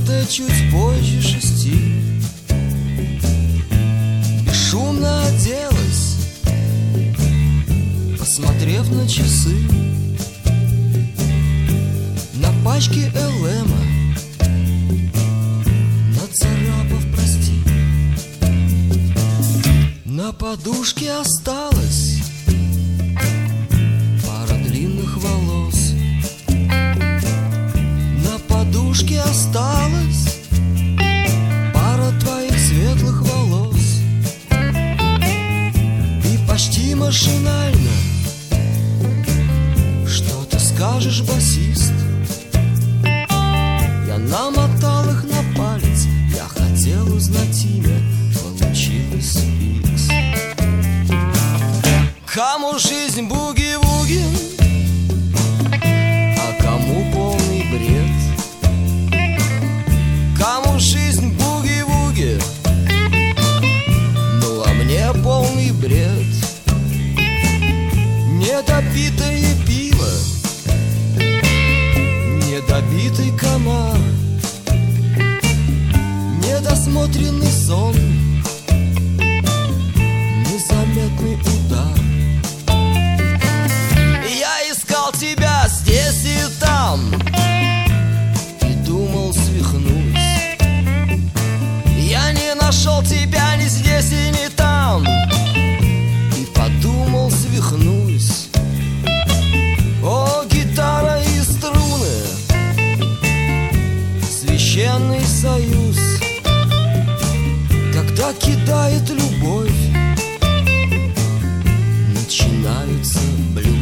где-то чуть позже 6 бесшумно оделась, посмотрев на часы. На пачке ЛМа нацарапав «прости». На подушке осталась пара длинных волос. На подушке осталась пара твоих светлых волос. И почти машинально: что ты скажешь, басист? Я намотал их на палец, я хотел узнать имя, получилось фикс. Кому жизнь буги-вуги, а кому полный бред. Кому жизнь буги-вуги, ну а мне полный бред. Недопитое пиво, недобитый комар, недосмотренный сон, незаметный удар. Я искал тебя здесь и там и думал, свихнусь. Я не нашел тебя ни здесь и ни там и подумал, свихнусь. О, гитара и струны, священный союз, когда кидает любовь, начинается блюз.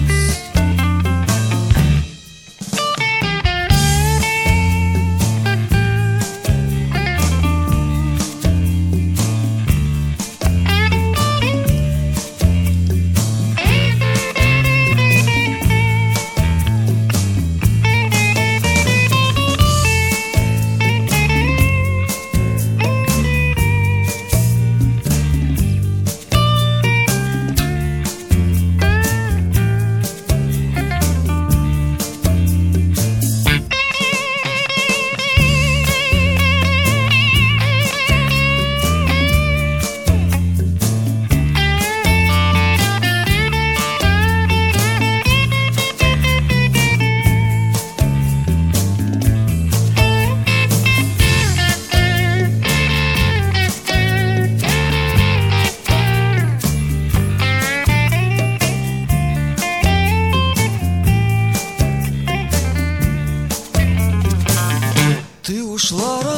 Ты ушла